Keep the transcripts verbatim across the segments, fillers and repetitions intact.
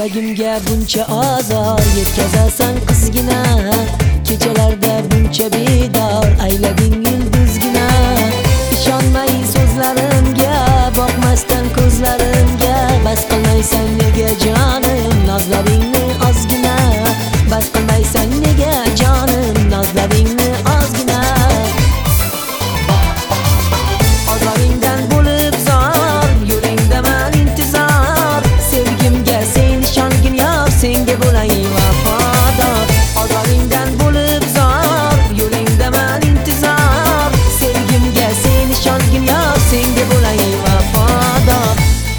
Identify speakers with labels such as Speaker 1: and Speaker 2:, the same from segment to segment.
Speaker 1: Yuragimga buncha azor yetkazasan qizgina, kechalarda buncha bedor aylading yulduzgina. Ishonmay so'zlarimga, boqmasdan ko'zlarimga, bas qilmaysan nega jonim nozlaringni ozgina, bas qilmaysan nega jonim nozlaringni ozgina. Ozoringdan bo'lib zor, yo'lingda men intizor, sevgimga sen ishongin yor, senga bo'lay vafodor. Ozoringdan bo'lib zor, yo'lingda men intizor, sevgimga sen ishongin yor, senga bo'lay vafodor.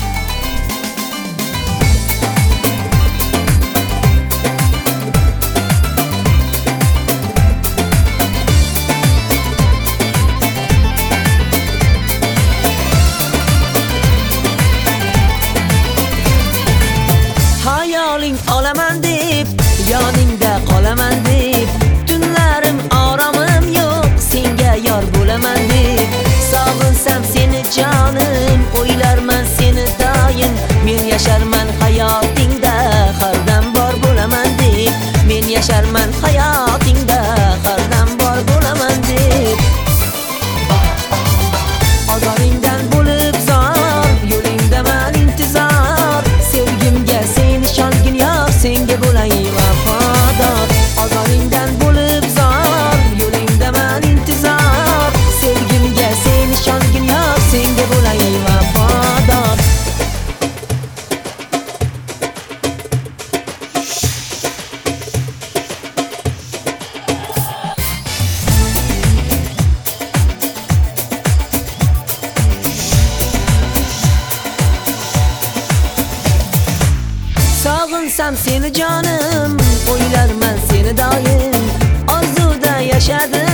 Speaker 1: Hayoling olaman deb, yoningda qolaman deb, tunlarim oromim yo'q, senga yor bo'laman deb. Sog'insam seni jonim, o'ylarman seni doim, men yasharman hayotingda, hardam bor bo'laman deb. Men yasharman hayotingda, hardam bor bo'laman deb. Ozoringdan bo'lib zor, yo'lingda men intizor, sevgimga sen ishongin yor, senga bo'lay vafodor. Ozoringdan bo'lib zor, yo'lingda men intizor, sevgimga sen ishongin yor, senga bo'lay vafodor. Sog'insam seni jonim, o'ylarman seni doim, orzuda yashadim.